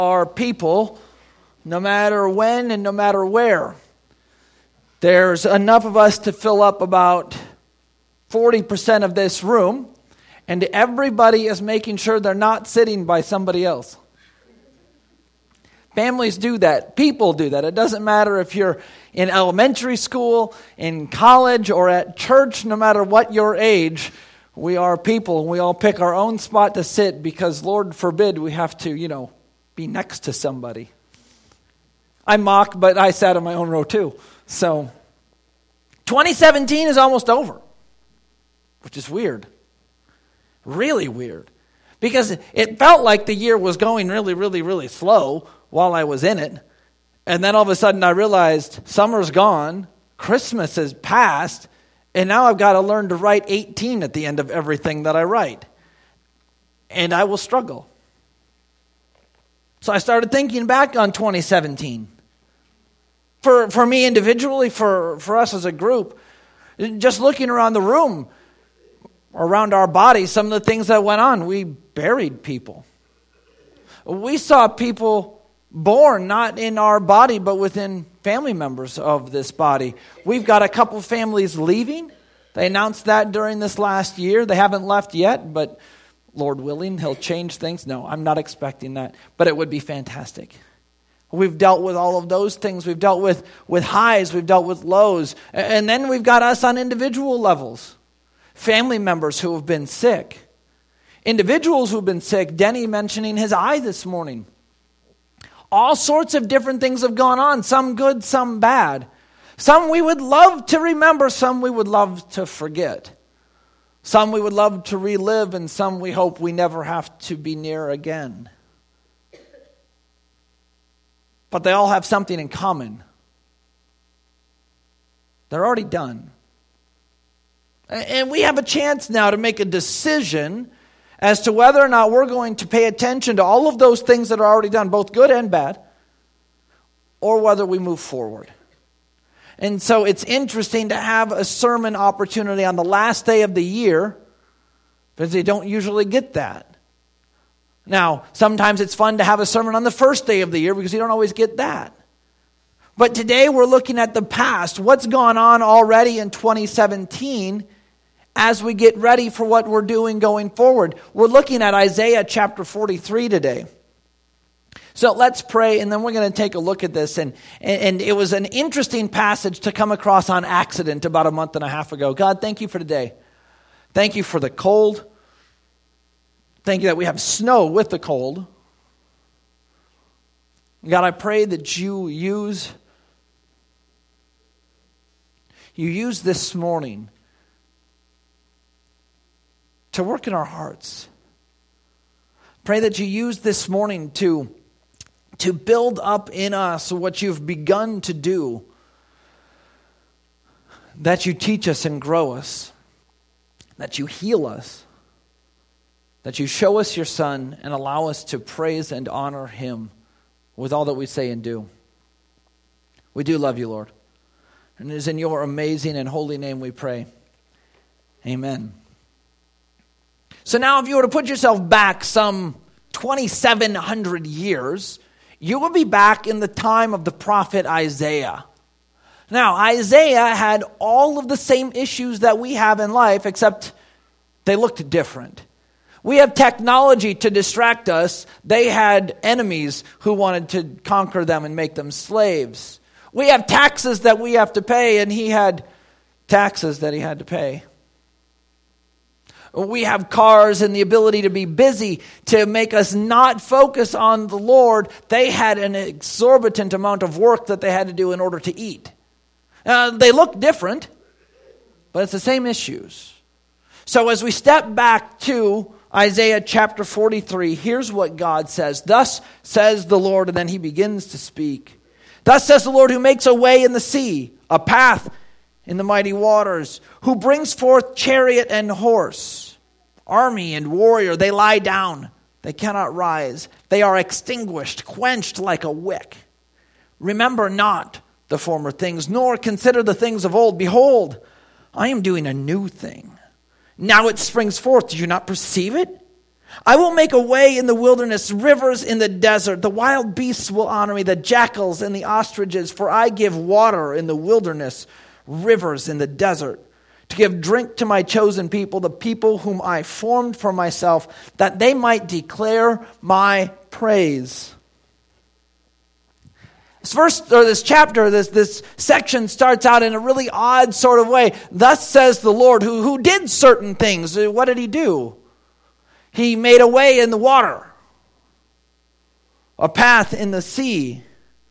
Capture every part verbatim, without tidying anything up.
are people, no matter when and no matter where. There's enough of us to fill up about forty percent of this room, and everybody is making sure they're not sitting by somebody else. Families do that. People do that. It doesn't matter if you're in elementary school, in college, or at church, no matter what your age. We are people, and we all pick our own spot to sit because, Lord forbid, we have to, you know, be next to somebody. I mock, but I sat in my own row too. So, twenty seventeen is almost over, which is weird. Really weird. Because it felt like the year was going really, really, really slow while I was in it. And then all of a sudden I realized summer's gone, Christmas has passed, and now I've got to learn to write eighteen at the end of everything that I write. And I will struggle. So I started thinking back on twenty seventeen. For for me individually, for, for us as a group, just looking around the room, around our bodies, some of the things that went on. We buried people. We saw people born not in our body, but within family members of this body. We've got a couple families leaving. They announced that during this last year. They haven't left yet, but Lord willing, He'll change things. No, I'm not expecting that, but it would be fantastic. We've dealt with all of those things. We've dealt with, with highs. We've dealt with lows. And then we've got us on individual levels. Family members who have been sick. Individuals who have been sick. Denny mentioning his eye this morning. All sorts of different things have gone on. Some good, some bad. Some we would love to remember. Some we would love to forget. Some we would love to relive. And some we hope we never have to be near again. But they all have something in common. They're already done. And we have a chance now to make a decision as to whether or not we're going to pay attention to all of those things that are already done, both good and bad, or whether we move forward. And so it's interesting to have a sermon opportunity on the last day of the year, because they don't usually get that. Now, sometimes it's fun to have a sermon on the first day of the year because you don't always get that. But today we're looking at the past, what's gone on already in twenty seventeen as we get ready for what we're doing going forward. We're looking at Isaiah chapter forty-three today. So let's pray, and then we're going to take a look at this. And, and it was an interesting passage to come across on accident about a month and a half ago. God, thank you for today. Thank you for the cold. Thank you that we have snow with the cold. God, I pray that you use, you use this morning to work in our hearts. Pray that you use this morning to, to build up in us what you've begun to do. That you teach us and grow us. That you heal us. That you show us your Son and allow us to praise and honor him with all that we say and do. We do love you, Lord. And it is in your amazing and holy name we pray. Amen. So now if you were to put yourself back some twenty-seven hundred years, you would be back in the time of the prophet Isaiah. Now, Isaiah had all of the same issues that we have in life, except they looked different. We have technology to distract us. They had enemies who wanted to conquer them and make them slaves. We have taxes that we have to pay, and he had taxes that he had to pay. We have cars and the ability to be busy to make us not focus on the Lord. They had an exorbitant amount of work that they had to do in order to eat. Uh, they look different, but it's the same issues. So as we step back to Isaiah chapter forty-three, here's what God says. Thus says the Lord, and then he begins to speak. Thus says the Lord, who makes a way in the sea, a path in the mighty waters, who brings forth chariot and horse, army and warrior. They lie down, they cannot rise. They are extinguished, quenched like a wick. Remember not the former things, nor consider the things of old. Behold, I am doing a new thing. Now it springs forth. Do you not perceive it? I will make a way in the wilderness, rivers in the desert. The wild beasts will honor me, the jackals and the ostriches, for I give water in the wilderness, rivers in the desert, to give drink to my chosen people, the people whom I formed for myself, that they might declare my praise. This verse, or this chapter, this, this section starts out in a really odd sort of way. Thus says the Lord, who, who did certain things. What did he do? He made a way in the water, a path in the sea.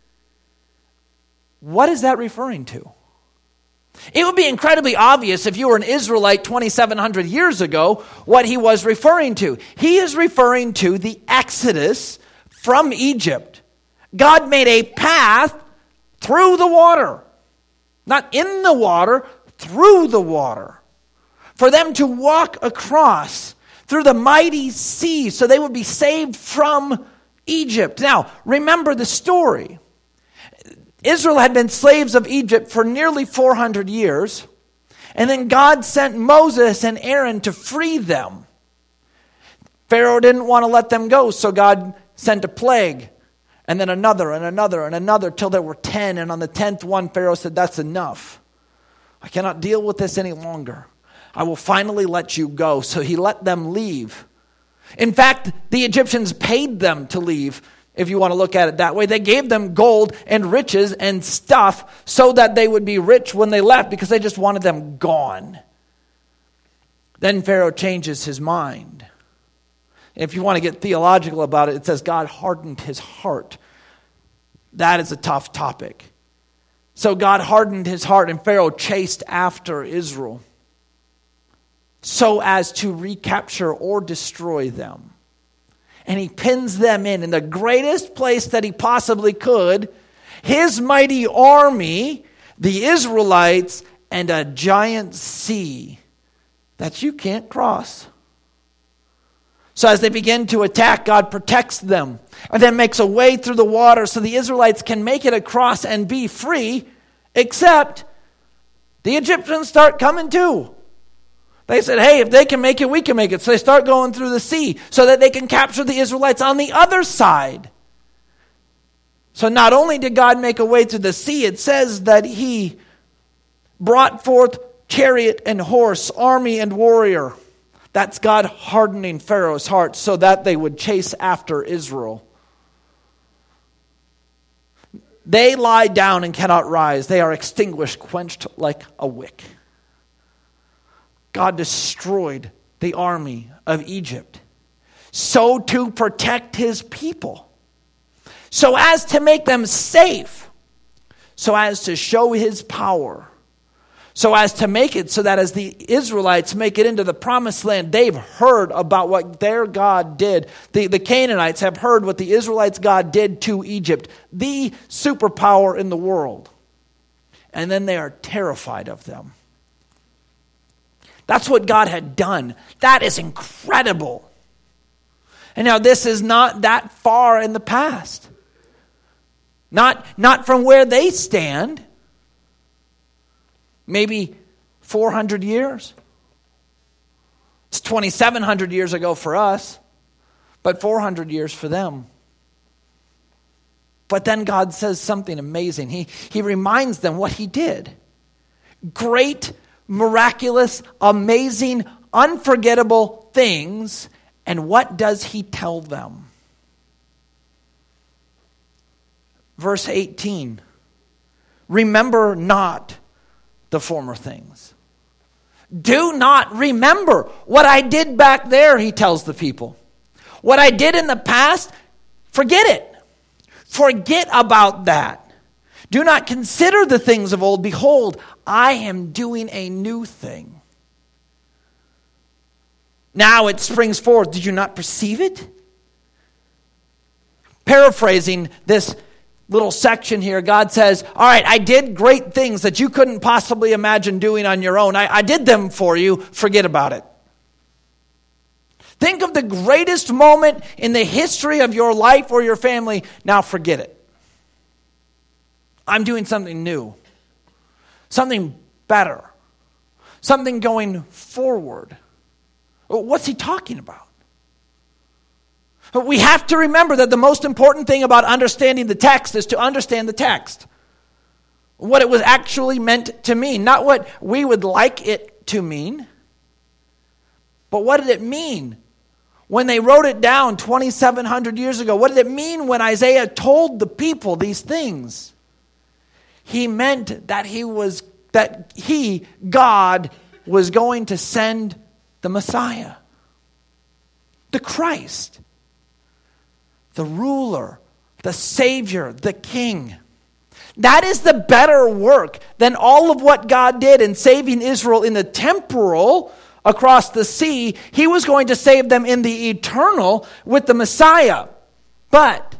What is that referring to? It would be incredibly obvious if you were an Israelite twenty-seven hundred years ago what he was referring to. He is referring to the Exodus from Egypt. God made a path through the water. Not in the water, through the water. For them to walk across through the mighty sea so they would be saved from Egypt. Now, remember the story. Israel had been slaves of Egypt for nearly four hundred years. And then God sent Moses and Aaron to free them. Pharaoh didn't want to let them go, so God sent a plague. And then another and another and another till there were ten. And on the tenth one, Pharaoh said, that's enough. I cannot deal with this any longer. I will finally let you go. So he let them leave. In fact, the Egyptians paid them to leave, if you want to look at it that way. They gave them gold and riches and stuff so that they would be rich when they left because they just wanted them gone. Then Pharaoh changes his mind. If you want to get theological about it, it says God hardened his heart. That is a tough topic. So God hardened his heart and Pharaoh chased after Israel so as to recapture or destroy them. And he pins them in, in the greatest place that he possibly could, his mighty army, the Israelites, and a giant sea that you can't cross. So as they begin to attack, God protects them and then makes a way through the water so the Israelites can make it across and be free, except the Egyptians start coming too. They said, hey, if they can make it, we can make it. So they start going through the sea so that they can capture the Israelites on the other side. So not only did God make a way through the sea, it says that he brought forth chariot and horse, army and warrior. That's God hardening Pharaoh's heart so that they would chase after Israel. They lie down and cannot rise. They are extinguished, quenched like a wick. God destroyed the army of Egypt so to protect his people, so as to make them safe, so as to show his power, so as to make it so that as the Israelites make it into the promised land, they've heard about what their God did. The, the Canaanites have heard what the Israelites' God did to Egypt, the superpower in the world. And then they are terrified of them. That's what God had done. That is incredible. And now this is not that far in the past. Not, not from where they stand. Maybe four hundred years. It's twenty-seven hundred years ago for us, but four hundred years for them. But then God says something amazing. He, he reminds them what he did. Great, miraculous, amazing, unforgettable things. And what does he tell them? Verse eighteen. Remember not the former things. Do not remember what I did back there, he tells the people. What I did in the past, forget it. Forget about that. Do not consider the things of old. Behold, I am doing a new thing. Now it springs forth. Did you not perceive it? Paraphrasing this little section here, God says, all right, I did great things that you couldn't possibly imagine doing on your own. I, I did them for you. Forget about it. Think of the greatest moment in the history of your life or your family. Now forget it. I'm doing something new. Something better. Something going forward. What's he talking about? But we have to remember that the most important thing about understanding the text is to understand the text. What it was actually meant to mean. Not what we would like it to mean. But what did it mean when they wrote it down twenty-seven hundred years ago? What did it mean when Isaiah told the people these things? He meant that he was, that he, God, was going to send the Messiah. The Christ. The ruler. The Savior. The King. That is the better work than all of what God did in saving Israel in the temporal across the sea. He was going to save them in the eternal with the Messiah. But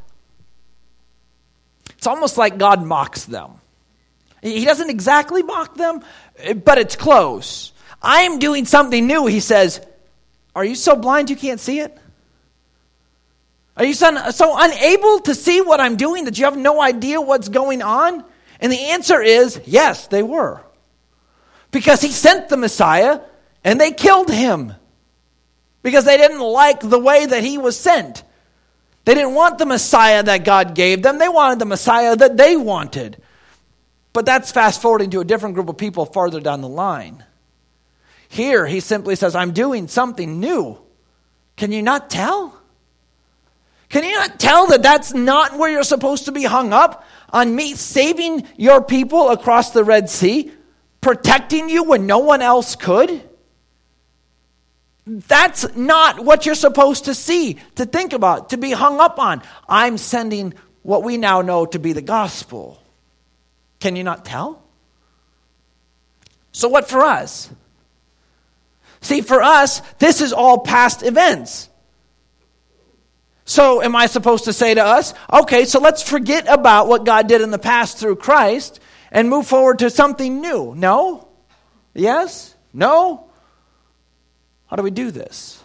it's almost like God mocks them. He doesn't exactly mock them, but it's close. I am doing something new, he says. Are you so blind you can't see it? Are you so, so unable to see what I'm doing that you have no idea what's going on? And the answer is, yes, they were. Because he sent the Messiah, and they killed him. Because they didn't like the way that he was sent. They didn't want the Messiah that God gave them. They wanted the Messiah that they wanted. But that's fast forwarding to a different group of people farther down the line. Here, he simply says, I'm doing something new. Can you not tell? Can you not tell that that's not where you're supposed to be hung up? On me saving your people across the Red Sea? Protecting you when no one else could? That's not what you're supposed to see, to think about, to be hung up on. I'm sending what we now know to be the gospel. Can you not tell? So what for us? See, for us, this is all past events. So am I supposed to say to us, okay, so let's forget about what God did in the past through Christ and move forward to something new? No? Yes? No? How do we do this?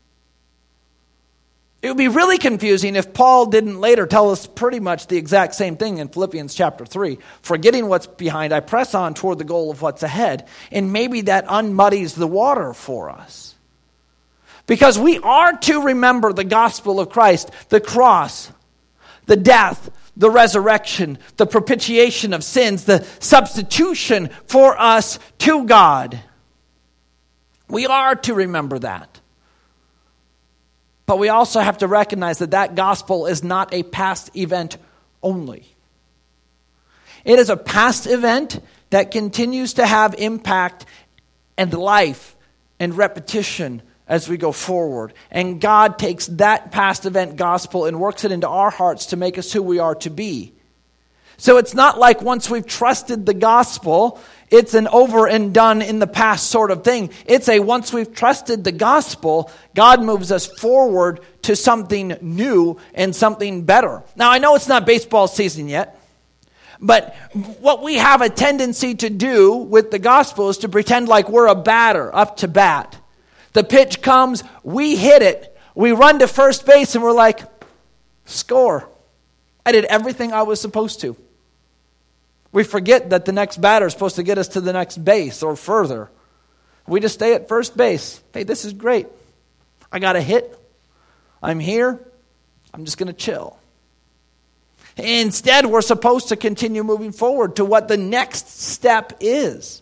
It would be really confusing if Paul didn't later tell us pretty much the exact same thing in Philippians chapter three. Forgetting what's behind, I press on toward the goal of what's ahead. And maybe that unmuddies the water for us. Because we are to remember the gospel of Christ, the cross, the death, the resurrection, the propitiation of sins, the substitution for us to God. We are to remember that. But we also have to recognize that that gospel is not a past event only. It is a past event that continues to have impact and life and repetition as we go forward. And God takes that past event gospel and works it into our hearts to make us who we are to be. So it's not like once we've trusted the gospel, it's an over and done in the past sort of thing. It's a once we've trusted the gospel, God moves us forward to something new and something better. Now, I know it's not baseball season yet, but what we have a tendency to do with the gospel is to pretend like we're a batter up to bat. The pitch comes, we hit it, we run to first base, and we're like, score. I did everything I was supposed to. We forget that the next batter is supposed to get us to the next base or further. We just stay at first base. Hey, this is great. I got a hit. I'm here. I'm just going to chill. Instead, we're supposed to continue moving forward to what the next step is.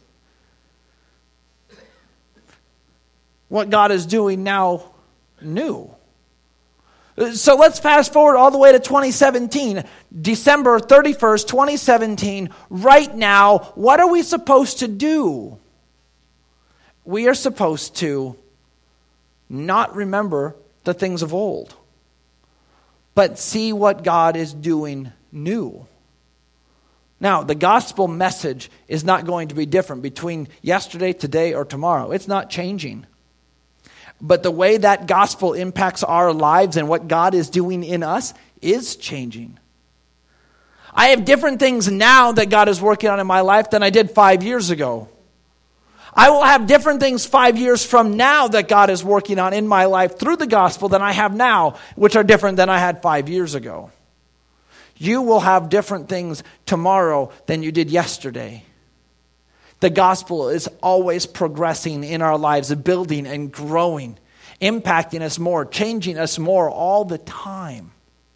What God is doing now new. So let's fast forward all the way to twenty seventeen. December thirty-first, twenty seventeen. Right now, what are we supposed to do? We are supposed to not remember the things of old, but see what God is doing new. Now, the gospel message is not going to be different between yesterday, today, or tomorrow. It's not changing. But the way that gospel impacts our lives and what God is doing in us is changing. I have different things now that God is working on in my life than I did five years ago. I will have different things five years from now that God is working on in my life through the gospel than I have now, which are different than I had five years ago. You will have different things tomorrow than you did yesterday. The gospel is always progressing in our lives, building and growing. impacting us more, changing us more all the time.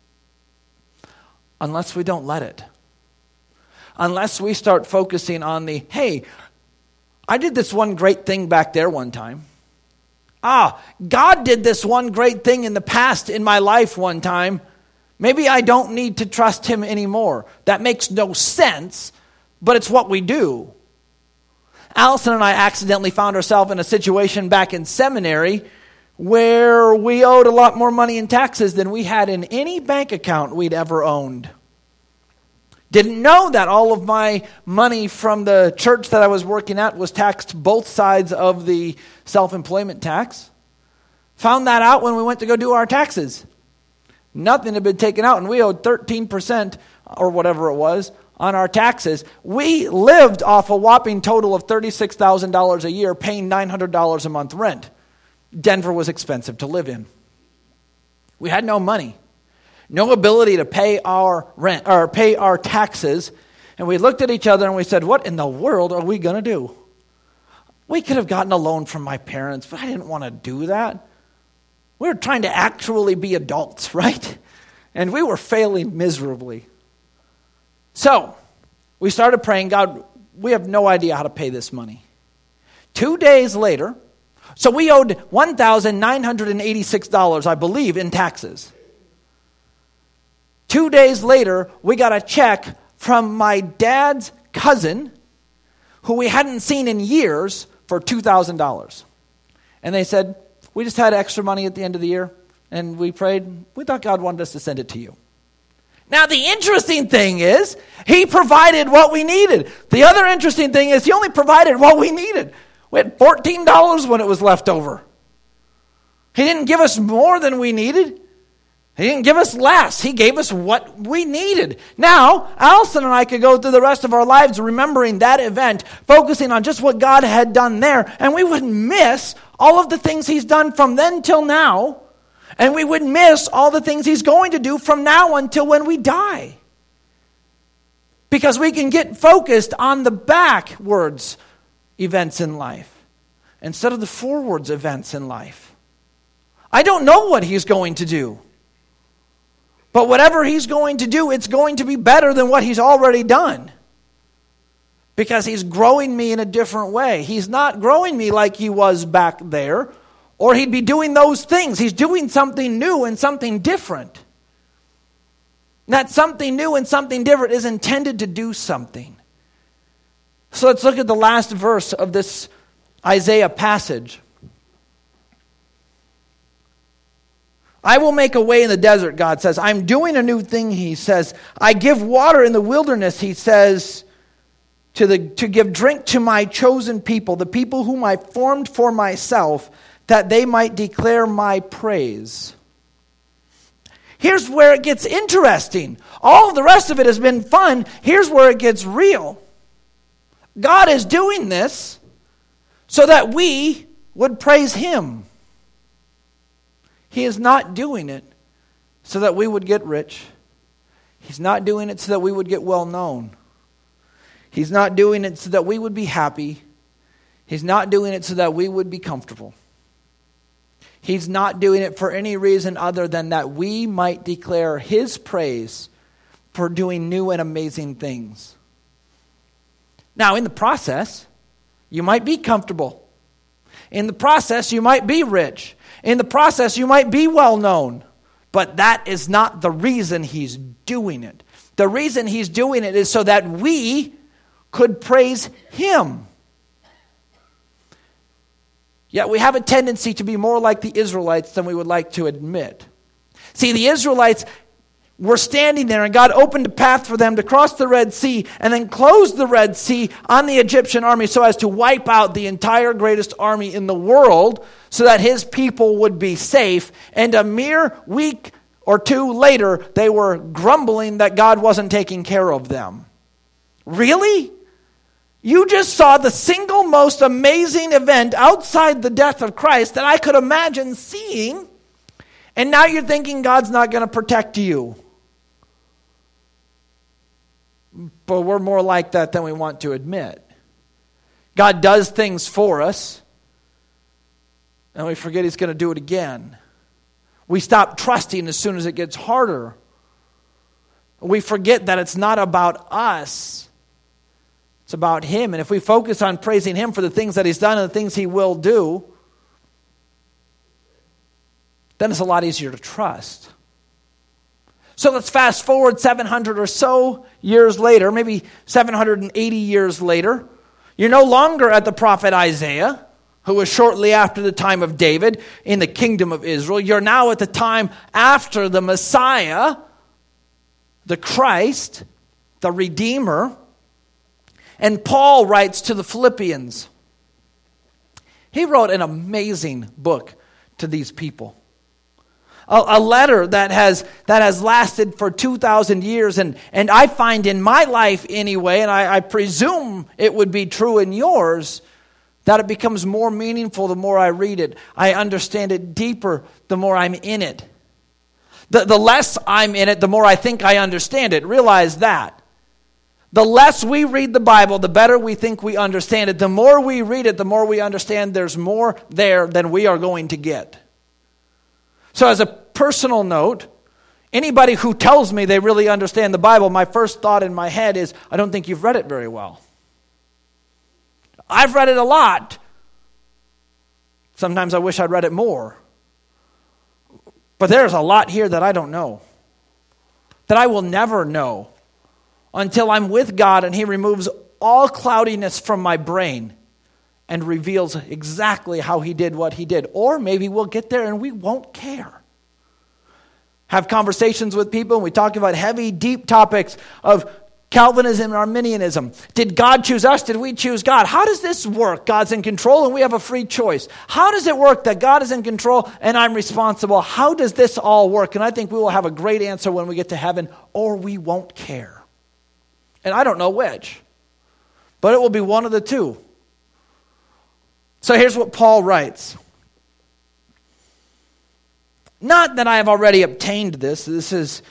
Unless we don't let it. Unless we start focusing on the, hey, I did this one great thing back there one time. Ah, God did this one great thing in the past in my life one time. Maybe I don't need to trust him anymore. That makes no sense, but it's what we do. Allison and I accidentally found ourselves in a situation back in seminary where we owed a lot more money in taxes than we had in any bank account we'd ever owned. Didn't know that all of my money from the church that I was working at was taxed both sides of the self-employment tax. Found that out when we went to go do our taxes. Nothing had been taken out, and we owed thirteen percent or whatever it was on our taxes. We lived off a whopping total of thirty-six thousand dollars a year, paying nine hundred dollars a month rent. Denver was expensive to live in. We had no money. No ability to pay our rent or pay our taxes. And we looked at each other and we said, what in the world are we going to do? We could have gotten a loan from my parents, but I didn't want to do that. We were trying to actually be adults, right? And we were failing miserably. So we started praying, God, we have no idea how to pay this money. Two days later, so we owed one thousand nine hundred eighty-six dollars, I believe, in taxes. Two days later, we got a check from my dad's cousin, who we hadn't seen in years, for two thousand dollars. And they said, we just had extra money at the end of the year, and we prayed. We thought God wanted us to send it to you. Now, the interesting thing is, he provided what we needed. The other interesting thing is, he only provided what we needed. We had fourteen dollars when it was left over. He didn't give us more than we needed. He didn't give us less. He gave us what we needed. Now, Allison and I could go through the rest of our lives remembering that event, focusing on just what God had done there, and we would miss all of the things he's done from then till now, and we would miss all the things he's going to do from now until when we die. Because we can get focused on the backwards events in life instead of the forwards events in life. I don't know what he's going to do. But whatever he's going to do, it's going to be better than what he's already done. Because he's growing me in a different way. He's not growing me like he was back there, or he'd be doing those things. He's doing something new and something different. That something new and something different is intended to do something. So let's look at the last verse of this Isaiah passage. I will make a way in the desert, God says. I'm doing a new thing, he says. I give water in the wilderness, he says, to the to give drink to my chosen people, the people whom I formed for myself, that they might declare my praise. Here's where it gets interesting. All of the rest of it has been fun. Here's where it gets real. God is doing this so that we would praise him. He is not doing it so that we would get rich. He's not doing it so that we would get well known. He's not doing it so that we would be happy. He's not doing it so that we would be comfortable. He's not doing it for any reason other than that we might declare his praise for doing new and amazing things. Now, in the process, you might be comfortable. In the process, you might be rich. In the process, you might be well known. But that is not the reason he's doing it. The reason he's doing it is so that we could praise him. Yet we have a tendency to be more like the Israelites than we would like to admit. See, the Israelites were standing there, and God opened a path for them to cross the Red Sea and then close the Red Sea on the Egyptian army so as to wipe out the entire greatest army in the world so that his people would be safe. And a mere week or two later, they were grumbling that God wasn't taking care of them. Really? You just saw the single most amazing event outside the death of Christ that I could imagine seeing, and now you're thinking God's not going to protect you. But we're more like that than we want to admit. God does things for us, and we forget He's going to do it again. We stop trusting as soon as it gets harder. We forget that it's not about us. It's about Him. And if we focus on praising Him for the things that He's done and the things He will do, then it's a lot easier to trust. So let's fast forward seven hundred or so years later, maybe seven hundred eighty years later. You're no longer at the prophet Isaiah, who was shortly after the time of David in the kingdom of Israel. You're now at the time after the Messiah, the Christ, the Redeemer. And Paul writes to the Philippians. He wrote an amazing book to these people. A, a letter that has that has lasted for two thousand years. And, and I find in my life anyway, and I, I presume it would be true in yours, that it becomes more meaningful the more I read it. I understand it deeper the more I'm in it. The, the less I'm in it, the more I think I understand it. Realize that. The less we read the Bible, the better we think we understand it. The more we read it, the more we understand there's more there than we are going to get. So as a personal note, anybody who tells me they really understand the Bible, my first thought in my head is, I don't think you've read it very well. I've read it a lot. Sometimes I wish I'd read it more. But there's a lot here that I don't know. That I will never know until I'm with God and He removes all cloudiness from my brain and reveals exactly how He did what He did. Or maybe we'll get there and we won't care. Have conversations with people and we talk about heavy, deep topics of Calvinism and Arminianism. Did God choose us? Did we choose God? How does this work? God's in control and we have a free choice. How does it work that God is in control and I'm responsible? How does this all work? And I think we will have a great answer when we get to heaven, or we won't care. And I don't know which, but it will be one of the two. So here's what Paul writes. Not that I have already obtained this. This is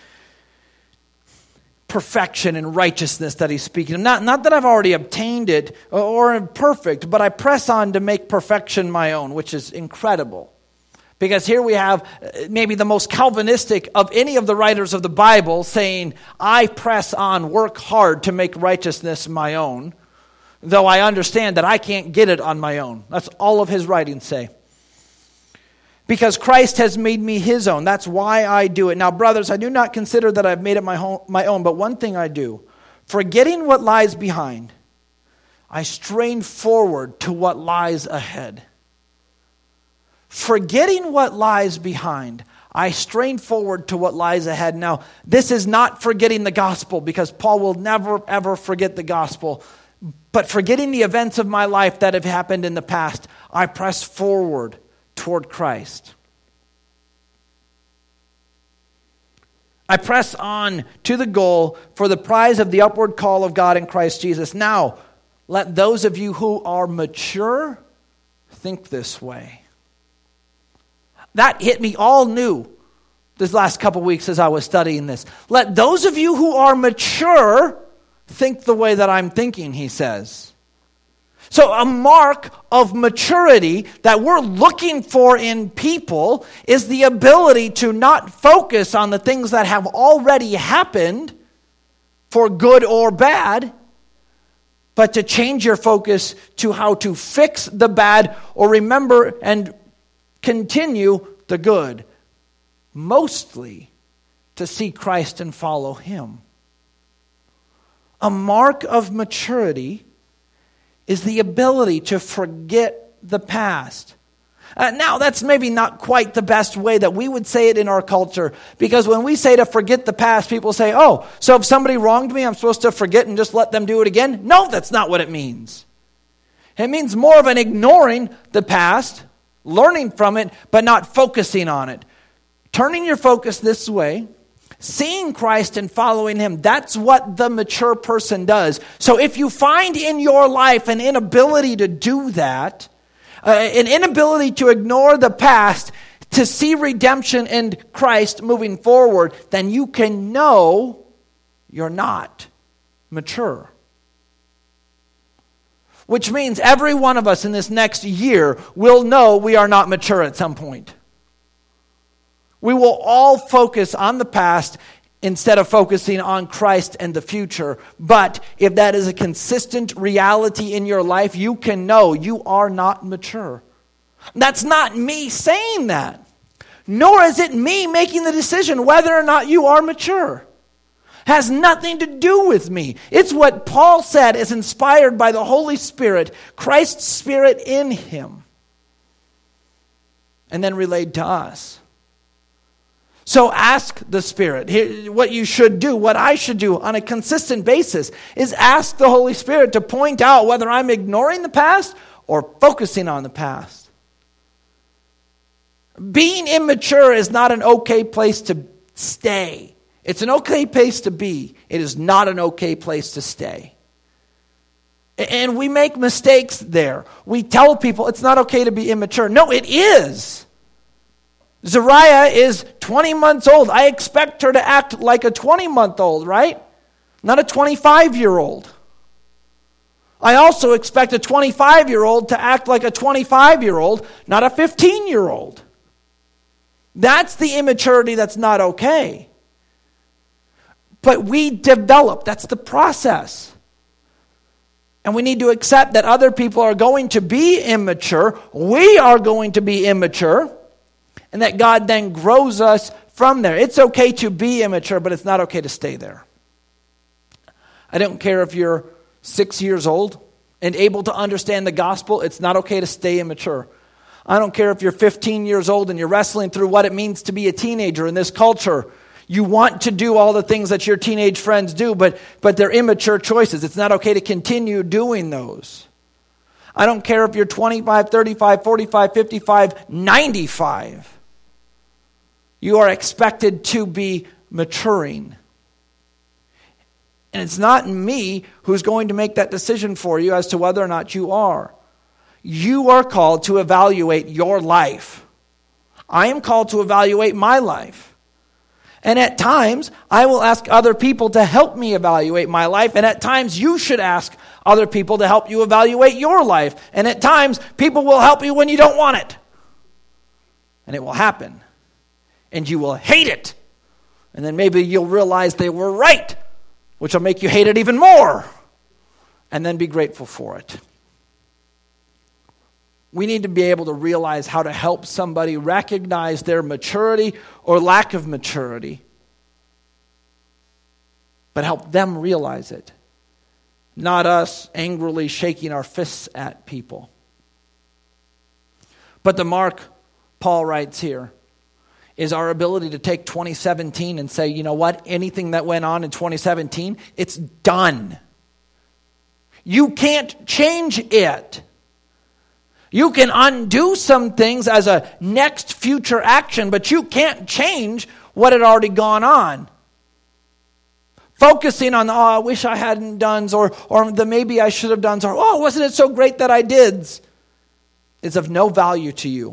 perfection and righteousness that he's speaking of. Not, not that I've already obtained it or am perfect, but I press on to make perfection my own, which is incredible. Because here we have maybe the most Calvinistic of any of the writers of the Bible saying, I press on, work hard to make righteousness my own, though I understand that I can't get it on my own. That's all of his writings say. Because Christ has made me His own. That's why I do it. Now, brothers, I do not consider that I've made it my, home, my own, but one thing I do. Forgetting what lies behind, I strain forward to what lies ahead. Forgetting what lies behind, I strain forward to what lies ahead. Now, this is not forgetting the gospel, because Paul will never, ever forget the gospel. But forgetting the events of my life that have happened in the past, I press forward toward Christ. I press on to the goal for the prize of the upward call of God in Christ Jesus. Now, let those of you who are mature think this way. That hit me all new this last couple weeks as I was studying this. Let those of you who are mature think the way that I'm thinking, he says. So a mark of maturity that we're looking for in people is the ability to not focus on the things that have already happened, for good or bad, but to change your focus to how to fix the bad or remember and continue the good. Mostly to see Christ and follow Him. A mark of maturity is the ability to forget the past. Uh, now, that's maybe not quite the best way that we would say it in our culture, because when we say to forget the past, people say, oh, so if somebody wronged me, I'm supposed to forget and just let them do it again? No, that's not what it means. It means more of an ignoring the past, learning from it, but not focusing on it. Turning your focus this way, seeing Christ and following Him. That's what the mature person does. So if you find in your life an inability to do that, uh, an inability to ignore the past, to see redemption in Christ moving forward, then you can know you're not mature. which means every one of us in this next year will know we are not mature at some point. We will all focus on the past instead of focusing on Christ and the future. But if that is a consistent reality in your life, you can know you are not mature. That's not me saying that. Nor is it me making the decision whether or not you are mature. Has nothing to do with me. It's what Paul said is inspired by the Holy Spirit, Christ's Spirit in him, and then relayed to us. So ask the Spirit. Here, what you should do, what I should do on a consistent basis is ask the Holy Spirit to point out whether I'm ignoring the past or focusing on the past. Being immature is not an okay place to stay. It's an okay place to be. It is not an okay place to stay. And we make mistakes there. We tell people it's not okay to be immature. No, it is. Zariah is twenty months old. I expect her to act like a twenty-month-old, right? Not a twenty-five-year-old. I also expect a twenty-five-year-old to act like a twenty-five-year-old, not a fifteen-year-old. That's the immaturity that's not okay. But we develop. That's the process. And we need to accept that other people are going to be immature. We are going to be immature. And that God then grows us from there. It's okay to be immature, but it's not okay to stay there. I don't care if you're six years old and able to understand the gospel. It's not okay to stay immature. I don't care if you're fifteen years old and you're wrestling through what it means to be a teenager in this culture. You want to do all the things that your teenage friends do, but, but they're immature choices. It's not okay to continue doing those. I don't care if you're twenty-five, thirty-five, forty-five, fifty-five, ninety-five. You are expected to be maturing. And it's not me who's going to make that decision for you as to whether or not you are. You are called to evaluate your life. I am called to evaluate my life. And at times, I will ask other people to help me evaluate my life. And at times, you should ask other people to help you evaluate your life. And at times, people will help you when you don't want it. And it will happen. And you will hate it. And then maybe you'll realize they were right, which will make you hate it even more. And then be grateful for it. We need to be able to realize how to help somebody recognize their maturity or lack of maturity. But help them realize it. Not us angrily shaking our fists at people. But the mark, Paul writes here, is our ability to take twenty seventeen and say, you know what? Anything that went on in twenty seventeen, it's done. You can't change it. You can undo some things as a next future action, but you can't change what had already gone on. Focusing on, oh, I wish I hadn't done, or, or the maybe I should have done, or, oh, wasn't it so great that I did, is of no value to you.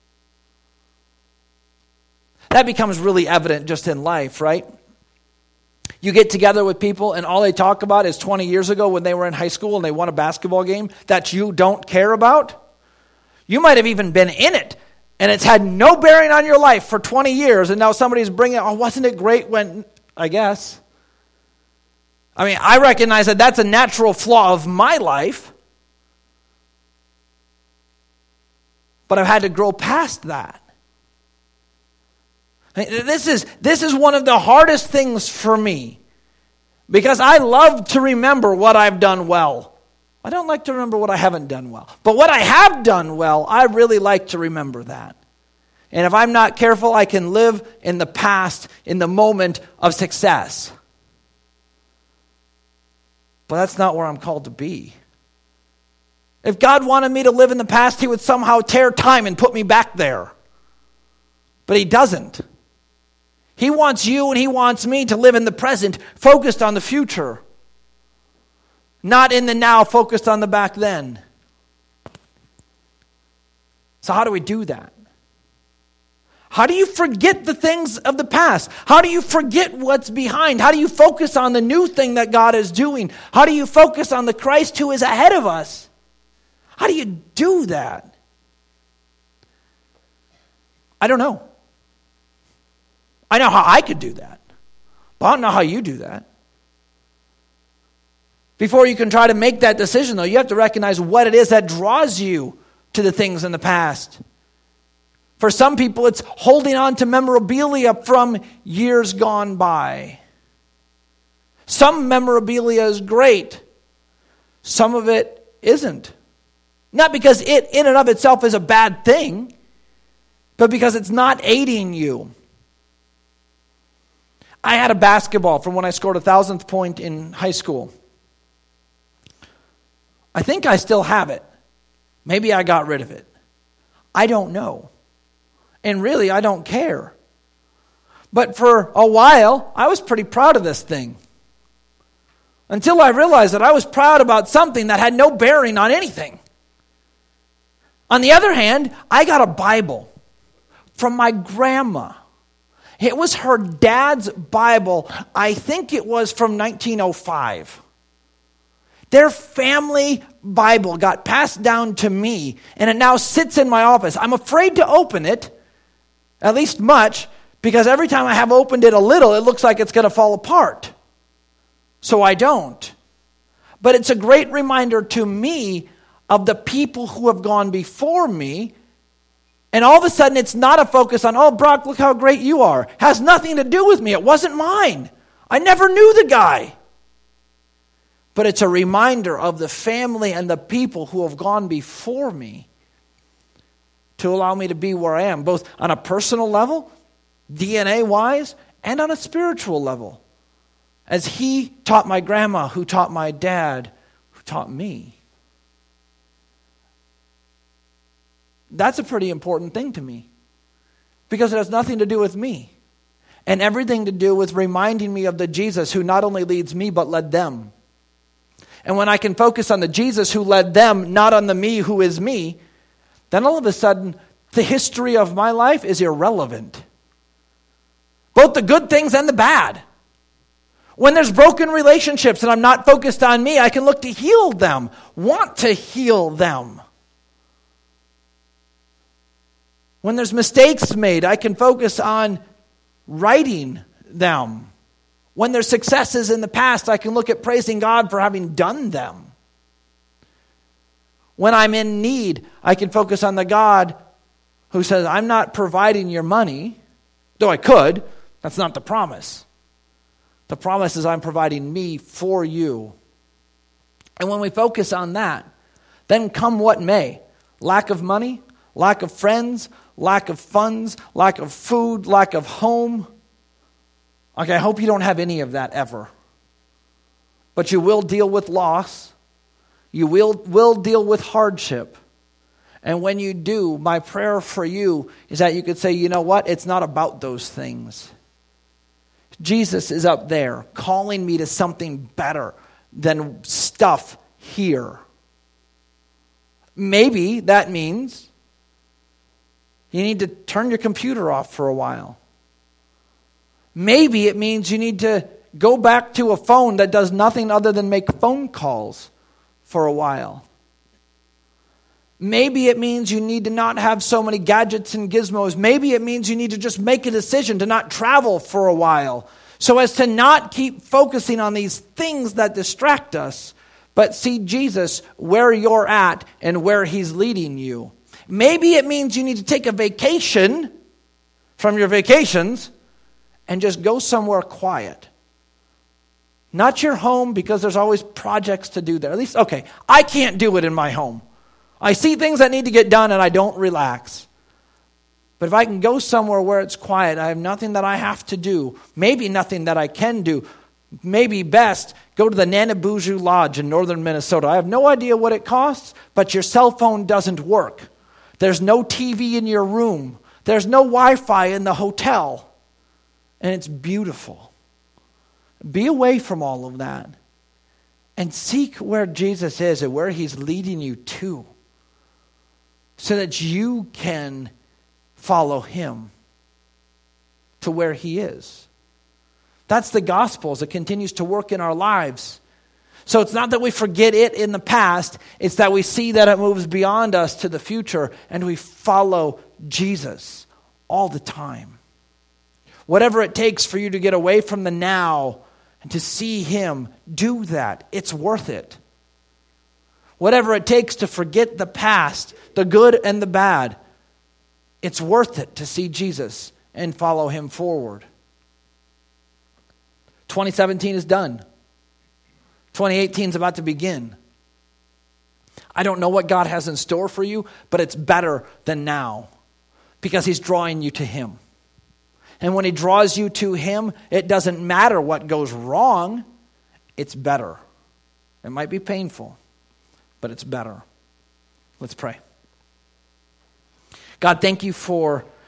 That becomes really evident just in life, right? You get together with people and all they talk about is twenty years ago when they were in high school and they won a basketball game that you don't care about. You might have even been in it and it's had no bearing on your life for twenty years and now somebody's bringing, oh, wasn't it great when, I guess. I mean, I recognize that that's a natural flaw of my life. But I've had to grow past that. This is, this is one of the hardest things for me because I love to remember what I've done well. I don't like to remember what I haven't done well. But what I have done well, I really like to remember that. And if I'm not careful, I can live in the past, in the moment of success. But that's not where I'm called to be. If God wanted me to live in the past, He would somehow tear time and put me back there. But He doesn't. He wants you and He wants me to live in the present, focused on the future. Not in the now, focused on the back then. So how do we do that? How do you forget the things of the past? How do you forget what's behind? How do you focus on the new thing that God is doing? How do you focus on the Christ who is ahead of us? How do you do that? I don't know. I know how I could do that, but I don't know how you do that. Before you can try to make that decision, though, you have to recognize what it is that draws you to the things in the past. For some people, it's holding on to memorabilia from years gone by. Some memorabilia is great. Some of it isn't. Not because it in and of itself is a bad thing, but because it's not aiding you. I had a basketball from when I scored a thousandth point in high school. I think I still have it. Maybe I got rid of it. I don't know. And really, I don't care. But for a while, I was pretty proud of this thing. Until I realized that I was proud about something that had no bearing on anything. On the other hand, I got a Bible from my grandma. It was her dad's Bible. I think it was from nineteen oh five. Their family Bible got passed down to me, and it now sits in my office. I'm afraid to open it, at least much, because every time I have opened it a little, it looks like it's going to fall apart. So I don't. But it's a great reminder to me of the people who have gone before me. And all of a sudden, it's not a focus on, oh, Brock, look how great you are. It has nothing to do with me. It wasn't mine. I never knew the guy. But it's a reminder of the family and the people who have gone before me to allow me to be where I am, both on a personal level, D N A-wise, and on a spiritual level. As he taught my grandma, who taught my dad, who taught me. That's a pretty important thing to me, because it has nothing to do with me and everything to do with reminding me of the Jesus who not only leads me but led them. And when I can focus on the Jesus who led them, not on the me who is me, then all of a sudden the history of my life is irrelevant. Both the good things and the bad. When there's broken relationships and I'm not focused on me, I can look to heal them, want to heal them. When there's mistakes made, I can focus on righting them. When there's successes in the past, I can look at praising God for having done them. When I'm in need, I can focus on the God who says, I'm not providing your money, though I could. That's not the promise. The promise is I'm providing me for you. And when we focus on that, then come what may, lack of money, lack of friends, lack of funds, lack of food, lack of home. Okay, I hope you don't have any of that ever. But you will deal with loss. You will, will deal with hardship. And when you do, my prayer for you is that you could say, you know what? It's not about those things. Jesus is up there calling me to something better than stuff here. Maybe that means you need to turn your computer off for a while. Maybe it means you need to go back to a phone that does nothing other than make phone calls for a while. Maybe it means you need to not have so many gadgets and gizmos. Maybe it means you need to just make a decision to not travel for a while, so as to not keep focusing on these things that distract us, but see Jesus where you're at and where he's leading you. Maybe it means you need to take a vacation from your vacations and just go somewhere quiet. Not your home, because there's always projects to do there. At least, okay, I can't do it in my home. I see things that need to get done and I don't relax. But if I can go somewhere where it's quiet, I have nothing that I have to do, maybe nothing that I can do, maybe best go to the Nanabuju Lodge in northern Minnesota. I have no idea what it costs, but your cell phone doesn't work. There's no T V in your room. There's no Wi-Fi in the hotel. And it's beautiful. Be away from all of that and seek where Jesus is and where he's leading you to, so that you can follow him to where he is. That's the gospel as it continues to work in our lives. So it's not that we forget it in the past, it's that we see that it moves beyond us to the future, and we follow Jesus all the time. Whatever it takes for you to get away from the now and to see him, do that. It's worth it. Whatever it takes to forget the past, the good and the bad, it's worth it to see Jesus and follow him forward. twenty seventeen is done. twenty eighteen is about to begin. I don't know what God has in store for you, but it's better than now because he's drawing you to him. And when he draws you to him, it doesn't matter what goes wrong. It's better. It might be painful, but it's better. Let's pray. God, thank you for